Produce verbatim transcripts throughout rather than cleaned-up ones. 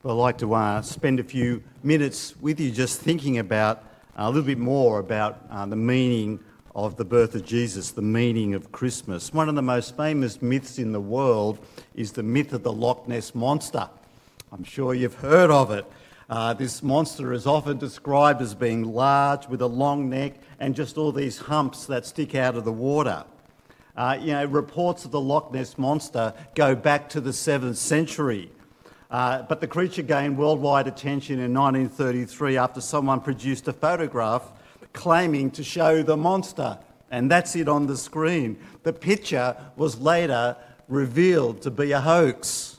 Well, I'd like to uh, spend a few minutes with you just thinking about uh, a little bit more about uh, the meaning of the birth of Jesus, the meaning of Christmas. One of the most famous myths in the world is the myth of the Loch Ness Monster. I'm sure you've heard of it. Uh, this monster is often described as being large with a long neck and just all these humps that stick out of the water. Uh, you know, reports of the Loch Ness Monster go back to the seventh century. Uh, but the creature gained worldwide attention in nineteen thirty-three after someone produced a photograph claiming to show the monster. And that's it on the screen. The picture was later revealed to be a hoax.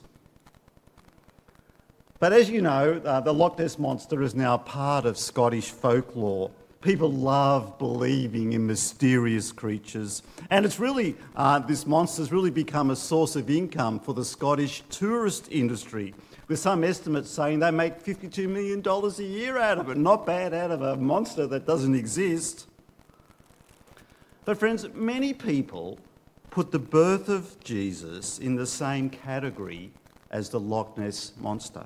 But as you know, uh, the Loch Ness Monster is now part of Scottish folklore. People love believing in mysterious creatures. And it's really, uh, this monster's really become a source of income for the Scottish tourist industry, with some estimates saying they make fifty-two million dollars a year out of it. Not bad out of a monster that doesn't exist. But friends, many people put the birth of Jesus in the same category as the Loch Ness Monster.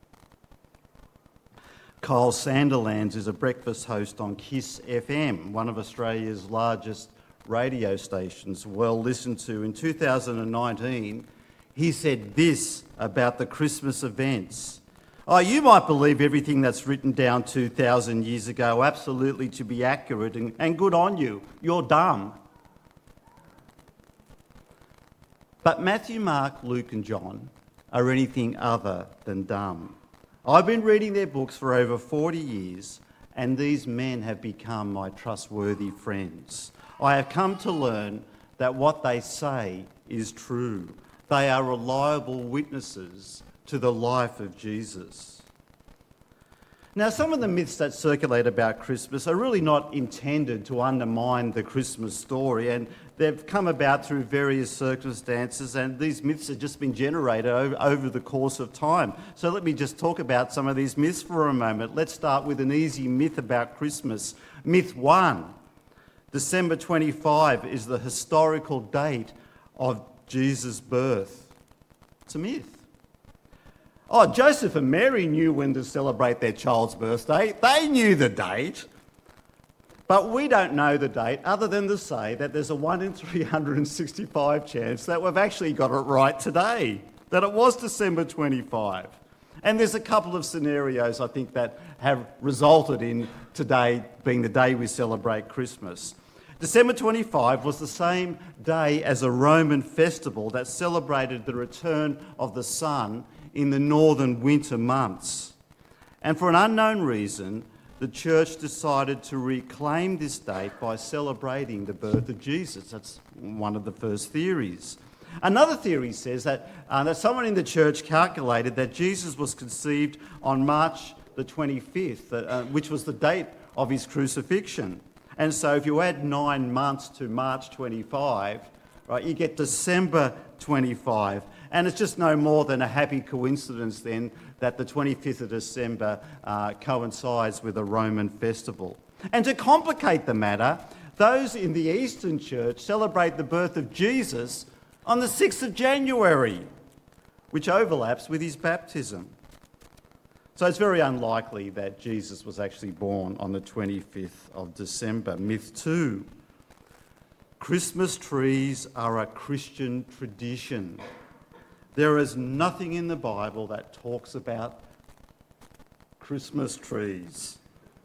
Kyle Sandilands is a breakfast host on Kiss F M, one of Australia's largest radio stations, well listened to. In two thousand nineteen, he said this about the Christmas events. Oh, you might believe everything that's written down two thousand years ago, absolutely to be accurate, and, and good on you. You're dumb. But Matthew, Mark, Luke and John are anything other than dumb. I've been reading their books for over forty years, and these men have become my trustworthy friends. I have come to learn that what they say is true. They are reliable witnesses to the life of Jesus. Now, some of the myths that circulate about Christmas are really not intended to undermine the Christmas story, and they've come about through various circumstances, and these myths have just been generated over, over the course of time. So let me just talk about some of these myths for a moment. Let's start with an easy myth about Christmas. Myth one, December twenty-fifth is the historical date of Jesus' birth. It's a myth. Oh, Joseph and Mary knew when to celebrate their child's birthday. They knew the date. But we don't know the date other than to say that there's a one in three hundred sixty-five chance that we've actually got it right today, that it was December twenty-fifth. And there's a couple of scenarios, I think, that have resulted in today being the day we celebrate Christmas. December twenty-fifth was the same day as a Roman festival that celebrated the return of the sun in the northern winter months. And for an unknown reason, the church decided to reclaim this date by celebrating the birth of Jesus. That's one of the first theories. Another theory says that, uh, that someone in the church calculated that Jesus was conceived on March the twenty-fifth, uh, which was the date of his crucifixion. And so if you add nine months to March twenty-fifth, right, you get December twenty-fifth. And it's just no more than a happy coincidence then that the twenty-fifth of December uh, coincides with a Roman festival. And to complicate the matter, those in the Eastern Church celebrate the birth of Jesus on the sixth of January, which overlaps with his baptism. So it's very unlikely that Jesus was actually born on the twenty-fifth of December. Myth two, Christmas trees are a Christian tradition. There is nothing in the Bible that talks about Christmas trees.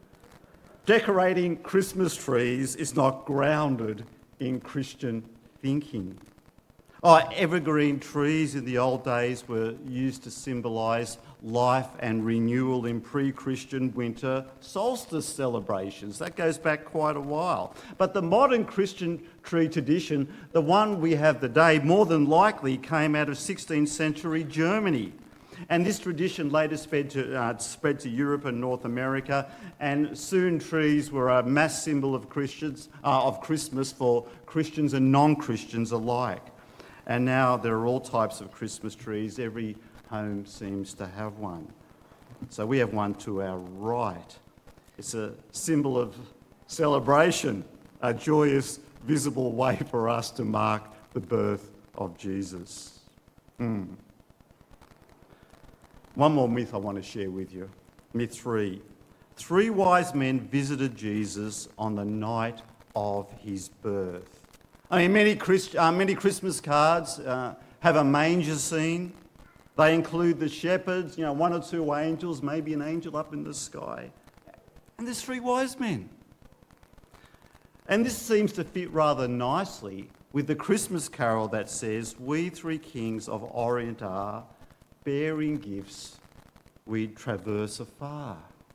Decorating Christmas trees is not grounded in Christian thinking. Oh, evergreen trees in the old days were used to symbolise life and renewal in pre-Christian winter solstice celebrations. That goes back quite a while. But the modern Christian tree tradition, the one we have today, more than likely came out of sixteenth century Germany. And this tradition later spread to, uh, spread to Europe and North America, and soon trees were a mass symbol of Christians, uh, of Christmas for Christians and non-Christians alike. And now there are all types of Christmas trees. Every home seems to have one. So we have one to our right. It's a symbol of celebration, a joyous, visible way for us to mark the birth of Jesus. Mm. One more myth I want to share with you. Myth three. Three wise men visited Jesus on the night of his birth. I mean, many, Christ, uh, many Christmas cards uh, have a manger scene. They include the shepherds, you know, one or two angels, maybe an angel up in the sky. And there's three wise men. And this seems to fit rather nicely with the Christmas carol that says, "We three kings of Orient are, bearing gifts we traverse afar."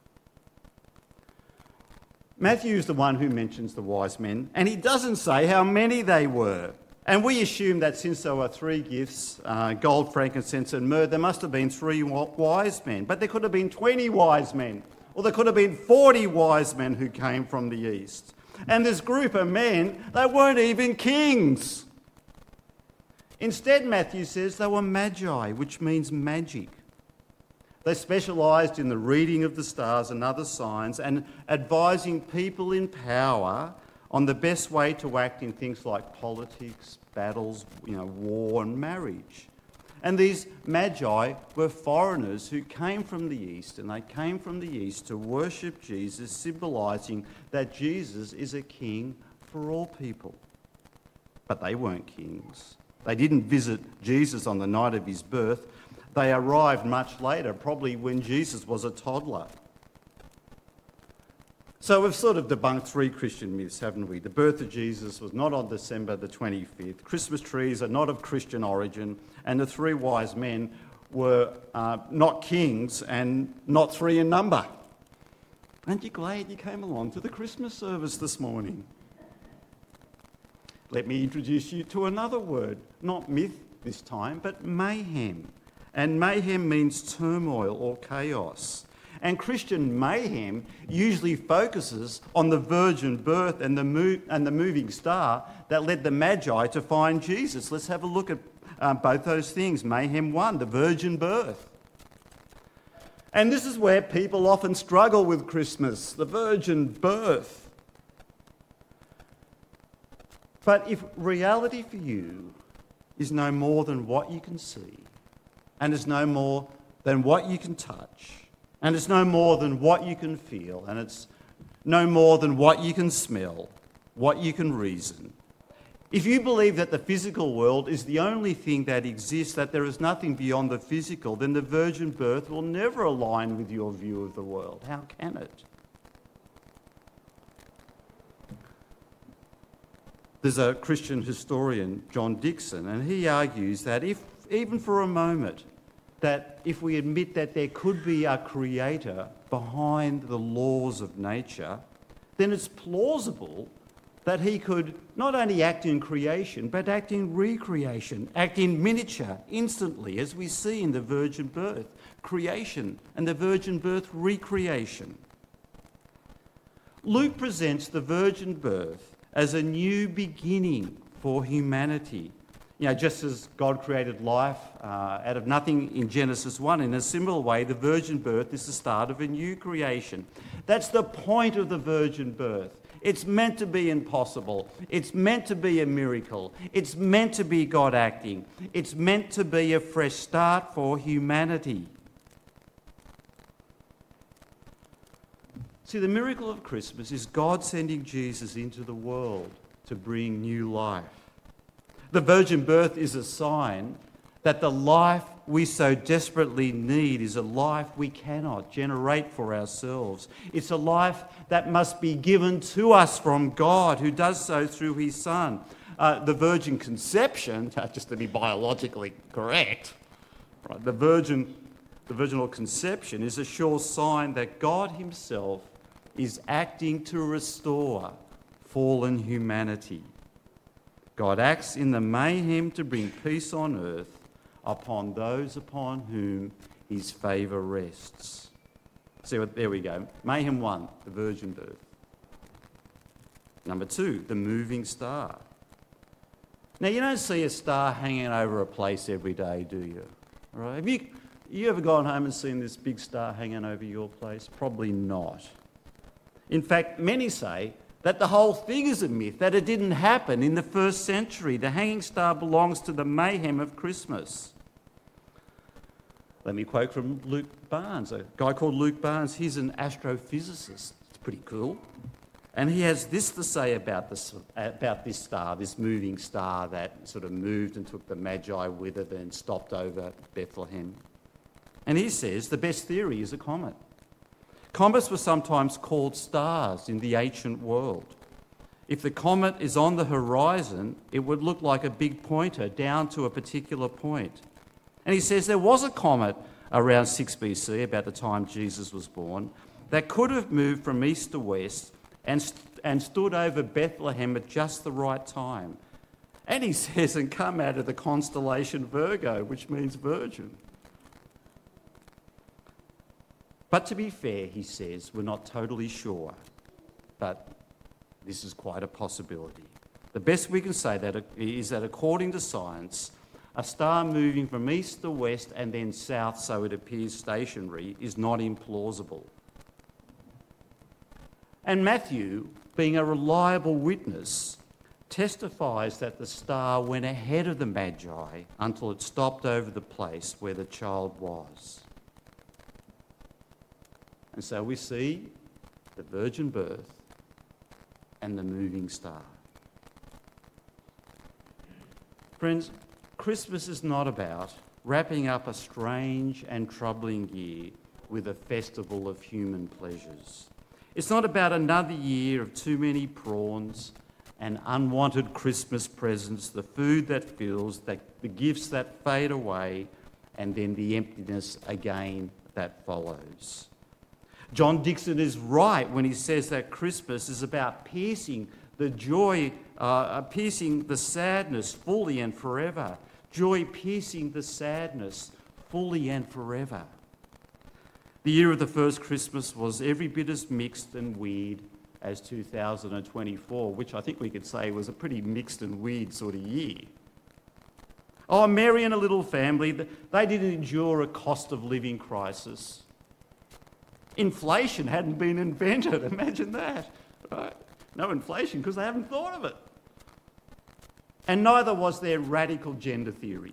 Matthew is the one who mentions the wise men, and he doesn't say how many they were. And we assume that since there were three gifts, uh, gold, frankincense and myrrh, there must have been three wise men. But there could have been twenty wise men, or there could have been forty wise men who came from the east. And this group of men, they weren't even kings. Instead, Matthew says they were magi, which means magic. They specialised in the reading of the stars and other signs and advising people in power on the best way to act in things like politics, battles, you know, war and marriage. And these magi were foreigners who came from the east, and they came from the east to worship Jesus, symbolising that Jesus is a king for all people. But they weren't kings. They didn't visit Jesus on the night of his birth. They arrived much later, probably when Jesus was a toddler. So we've sort of debunked three Christian myths, haven't we? The birth of Jesus was not on December the twenty-fifth. Christmas trees are not of Christian origin. And the three wise men were uh, not kings and not three in number. Aren't you glad you came along to the Christmas service this morning? Let me introduce you to another word, not myth this time, but mayhem. And mayhem means turmoil or chaos. And Christian mayhem usually focuses on the virgin birth and the, mo- and the moving star that led the Magi to find Jesus. Let's have a look at uh, both those things. Mayhem one, the virgin birth. And this is where people often struggle with Christmas, the virgin birth. But if reality for you is no more than what you can see, and is no more than what you can touch, and it's no more than what you can feel, and it's no more than what you can smell, what you can reason. If you believe that the physical world is the only thing that exists, that there is nothing beyond the physical, then the virgin birth will never align with your view of the world. How can it? There's a Christian historian, John Dickson, and he argues that if, even for a moment, that if we admit that there could be a creator behind the laws of nature, then it's plausible that he could not only act in creation, but act in recreation, act in miniature, instantly, as we see in the virgin birth, creation, and the virgin birth recreation. Luke presents the virgin birth as a new beginning for humanity. You know, just as God created life uh, out of nothing in Genesis one, in a similar way, the virgin birth is the start of a new creation. That's the point of the virgin birth. It's meant to be impossible. It's meant to be a miracle. It's meant to be God acting. It's meant to be a fresh start for humanity. See, the miracle of Christmas is God sending Jesus into the world to bring new life. The virgin birth is a sign that the life we so desperately need is a life we cannot generate for ourselves. It's a life that must be given to us from God, who does so through his Son. Uh, the virgin conception, just to be biologically correct, right, the virgin, the virginal conception is a sure sign that God himself is acting to restore fallen humanity. God acts in the mayhem to bring peace on earth upon those upon whom his favour rests. See, so there we go. Mayhem one, the virgin birth. Number two, the moving star. Now, you don't see a star hanging over a place every day, do you? Right? Have you, you ever gone home and seen this big star hanging over your place? Probably not. In fact, many say that the whole thing is a myth, that it didn't happen in the first century. The hanging star belongs to the mayhem of Christmas. Let me quote from Luke Barnes, a guy called Luke Barnes. He's an astrophysicist. It's pretty cool. And he has this to say about this, about this star, this moving star that sort of moved and took the Magi with it and stopped over Bethlehem. And he says the best theory is a comet. Comets were sometimes called stars in the ancient world. If the comet is on the horizon, it would look like a big pointer down to a particular point. And he says there was a comet around six B C, about the time Jesus was born, that could have moved from east to west and, st- and stood over Bethlehem at just the right time. And he says, and come out of the constellation Virgo, which means virgin. But to be fair, he says, we're not totally sure, but this is quite a possibility. The best we can say that is that according to science, a star moving from east to west and then south so it appears stationary is not implausible. And Matthew, being a reliable witness, testifies that the star went ahead of the Magi until it stopped over the place where the child was. And so we see the virgin birth and the moving star. Friends, Christmas is not about wrapping up a strange and troubling year with a festival of human pleasures. It's not about another year of too many prawns and unwanted Christmas presents, the food that fills, that, the gifts that fade away, and then the emptiness again that follows. John Dixon is right when he says that Christmas is about piercing the joy, uh, piercing the sadness fully and forever. Joy piercing the sadness fully and forever. The year of the first Christmas was every bit as mixed and weird as two thousand twenty-four, which I think we could say was a pretty mixed and weird sort of year. Oh, Mary and a little family, they didn't endure a cost of living crisis. Inflation hadn't been invented, imagine that, right? No inflation because they haven't thought of it. And neither was there radical gender theory.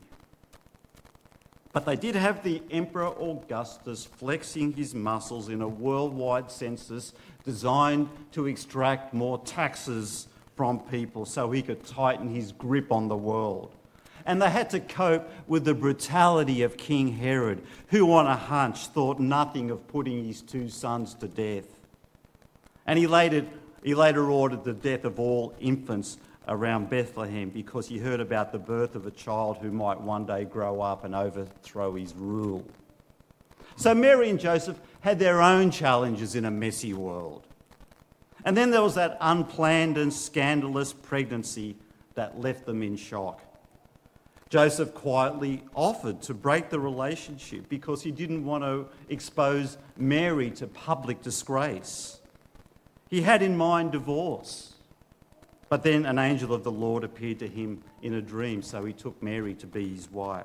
But they did have the Emperor Augustus flexing his muscles in a worldwide census designed to extract more taxes from people so he could tighten his grip on the world. And they had to cope with the brutality of King Herod, who on a hunch thought nothing of putting his two sons to death. And he later, he later ordered the death of all infants around Bethlehem because he heard about the birth of a child who might one day grow up and overthrow his rule. So Mary and Joseph had their own challenges in a messy world. And then there was that unplanned and scandalous pregnancy that left them in shock. Joseph quietly offered to break the relationship because he didn't want to expose Mary to public disgrace. He had in mind divorce. But then an angel of the Lord appeared to him in a dream, so he took Mary to be his wife.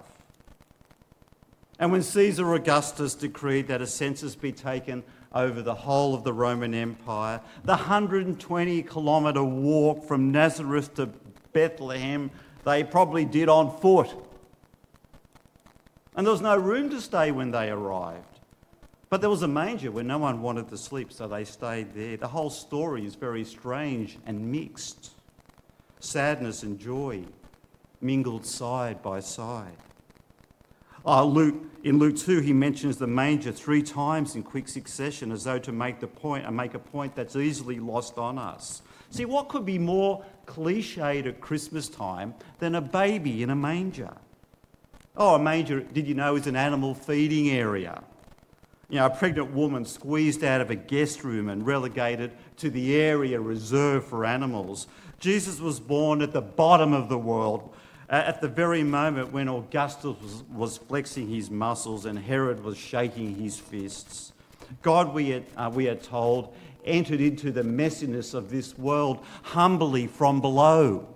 And when Caesar Augustus decreed that a census be taken over the whole of the Roman Empire, the one hundred twenty kilometre walk from Nazareth to Bethlehem, they probably did on foot. And there was no room to stay when they arrived. But there was a manger where no one wanted to sleep, so they stayed there. The whole story is very strange and mixed. Sadness and joy mingled side by side. Oh, Luke, in Luke two, he mentions the manger three times in quick succession as though to make the point and make a point that's easily lost on us. See, what could be more cliched at Christmas time than a baby in a manger? Oh, a manger, did you know, is an animal feeding area. You know, a pregnant woman squeezed out of a guest room and relegated to the area reserved for animals. Jesus was born at the bottom of the world, at the very moment when Augustus was, was flexing his muscles and Herod was shaking his fists. God, we are, uh, we are told, entered into the messiness of this world humbly from below.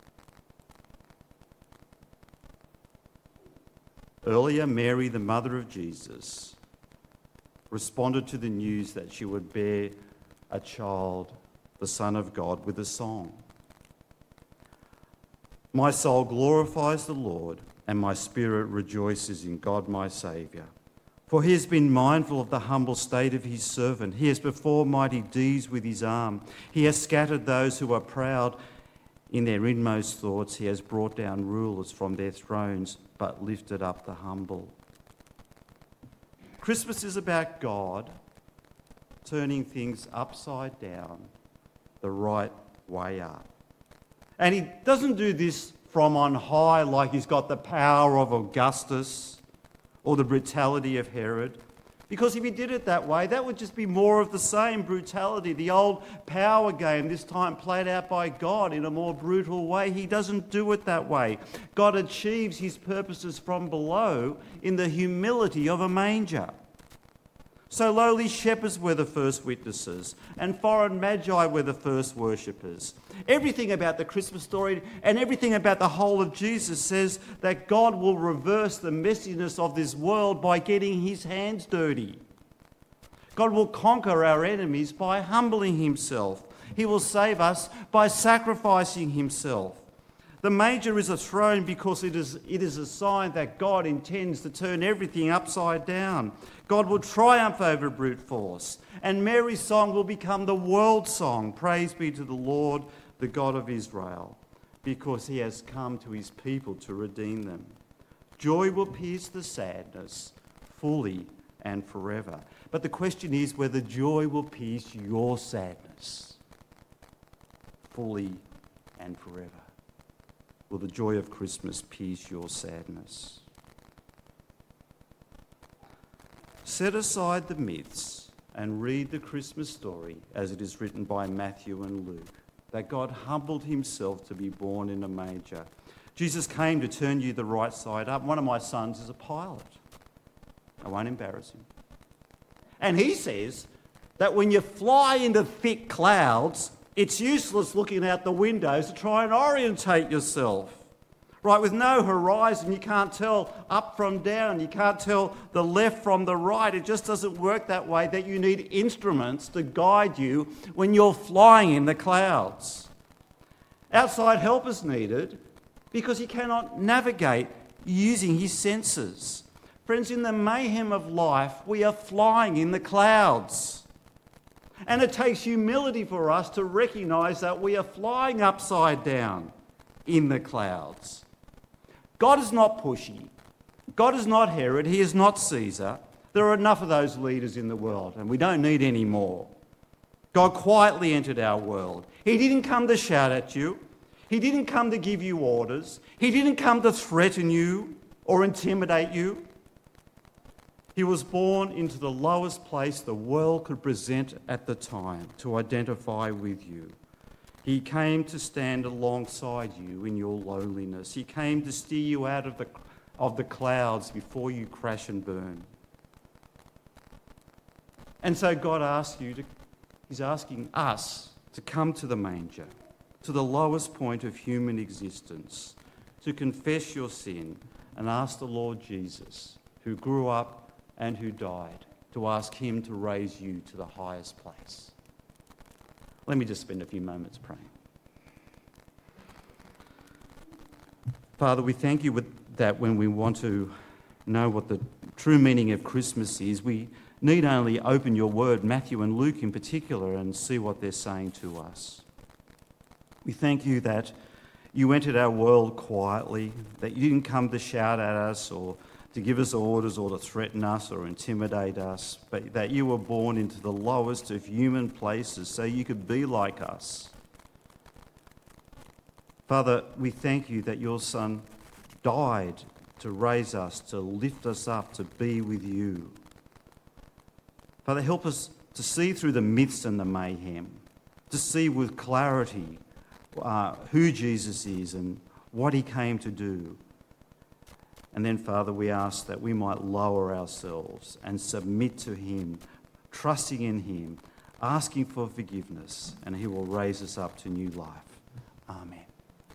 Earlier, Mary, the mother of Jesus, responded to the news that she would bear a child, the Son of God, with a song. My soul glorifies the Lord, and my spirit rejoices in God my Saviour. For he has been mindful of the humble state of his servant. He has performed mighty deeds with his arm. He has scattered those who are proud in their inmost thoughts. He has brought down rulers from their thrones, but lifted up the humble. Christmas is about God turning things upside down, the right way up. And he doesn't do this from on high like he's got the power of Augustus or the brutality of Herod. Because if he did it that way, that would just be more of the same brutality, the old power game, this time played out by God in a more brutal way. He doesn't do it that way. God achieves his purposes from below in the humility of a manger. So lowly shepherds were the first witnesses, and foreign magi were the first worshippers. Everything about the Christmas story and everything about the whole of Jesus says that God will reverse the messiness of this world by getting his hands dirty. God will conquer our enemies by humbling himself. He will save us by sacrificing himself. The manger is a throne because it is, it is a sign that God intends to turn everything upside down. God will triumph over brute force, and Mary's song will become the world song. Praise be to the Lord, the God of Israel, because he has come to his people to redeem them. Joy will pierce the sadness fully and forever. But the question is whether joy will pierce your sadness fully and forever. Will the joy of Christmas pierce your sadness? Set aside the myths and read the Christmas story as it is written by Matthew and Luke, that God humbled himself to be born in a manger. Jesus came to turn you the right side up. One of my sons is a pilot. I won't embarrass him. And he says that when you fly into thick clouds, it's useless looking out the windows to try and orientate yourself. Right, with no horizon, you can't tell up from down. You can't tell the left from the right. It just doesn't work that way, that you need instruments to guide you when you're flying in the clouds. Outside help is needed because you cannot navigate using his senses. Friends, in the mayhem of life, we are flying in the clouds. And it takes humility for us to recognise that we are flying upside down in the clouds. God is not pushy. God is not Herod. He is not Caesar. There are enough of those leaders in the world, and we don't need any more. God quietly entered our world. He didn't come to shout at you. He didn't come to give you orders. He didn't come to threaten you or intimidate you. He was born into the lowest place the world could present at the time to identify with you. He came to stand alongside you in your loneliness. He came to steer you out of the, of the clouds before you crash and burn. And so God asks you to, he's asking us to come to the manger, to the lowest point of human existence, to confess your sin and ask the Lord Jesus, who grew up and who died, to ask him to raise you to the highest place. Let me just spend a few moments praying. Father, we thank you with that when we want to know what the true meaning of Christmas is, we need only open your word, Matthew and Luke in particular, and see what they're saying to us. We thank you that you entered our world quietly, that you didn't come to shout at us or to give us orders or to threaten us or intimidate us, but that you were born into the lowest of human places so you could be like us. Father, we thank you that your Son died to raise us, to lift us up, to be with you. Father, help us to see through the myths and the mayhem, to see with clarity uh, who Jesus is and what he came to do. And then, Father, we ask that we might lower ourselves and submit to him, trusting in him, asking for forgiveness, and he will raise us up to new life. Amen.